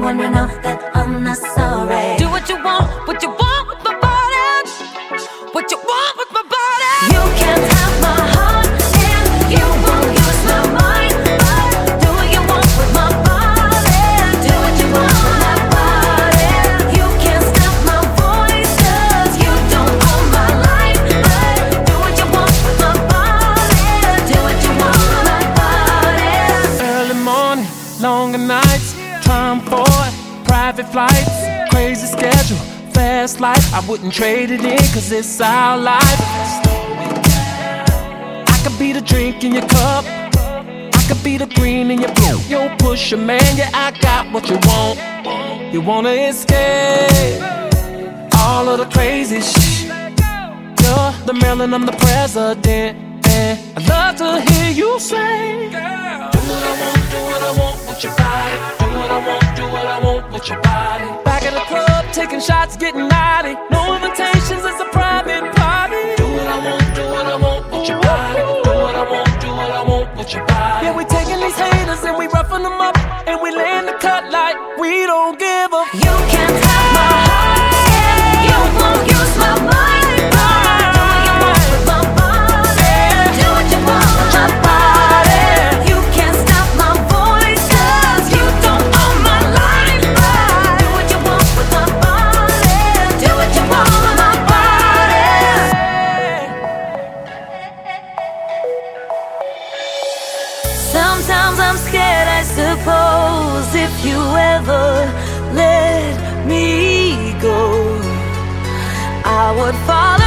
anyone you know that I'm not sorry. Do what you want with my body. What you want with my body. You can't have my heart and you won't use my mind. But do what you want with my body. Do what you want with my body. You can't stop my voice 'cause you don't own my life. But do what you want with my body. Do what you want with my body. Early morning, longer nights, time for private flights, crazy schedule, fast life. I wouldn't trade it in 'cause it's our life. I could be the drink in your cup, I could be the green in your blue. Yo, pusher man, yeah, I got what you want. You wanna escape all of the crazy shit. You're the Maryland, I'm the president, and I'd love to hear you say, girl, do what I want, do what I want with your body. Do what I want, do what I want with your body. Back at the club, taking shots, getting naughty. No invitations, it's a private party. Do what I want, do what I want with your body. Do what I want, do what I want with your body. Yeah, we taking these haters and we roughing them up, and we laying the cut like we don't give a. You can't have my heart and you won't use my mind. Sometimes I'm scared, I suppose, if you ever let me go, I would fall